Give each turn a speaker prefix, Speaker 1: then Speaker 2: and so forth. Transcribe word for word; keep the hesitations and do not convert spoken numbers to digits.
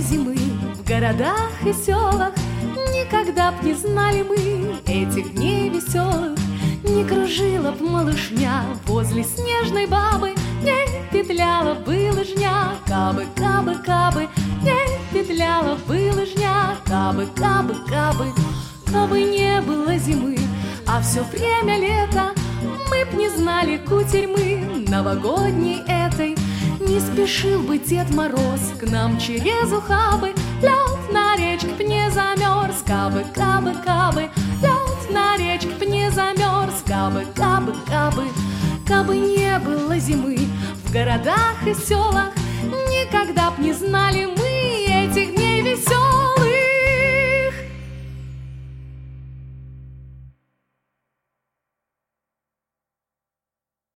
Speaker 1: зимы в городах и селах, никогда б не знали мы этих дней веселых. Не кружила б малышня возле снежной бабы, не петляла бы лыжня, кабы, кабы, кабы, не петляла бы лыжня, кабы, кабы, кабы, кабы не было зимы, а все время лето, мы б не знали кутерьмы новогодней этой. Не спешил бы Дед Мороз к нам через ухабы, лед на речке б не замерз, кабы, кабы, кабы, лед на речке б не замерз, кабы, кабы, кабы, кабы не было зимы в городах и селах, никогда б не знали мы этих дней веселых.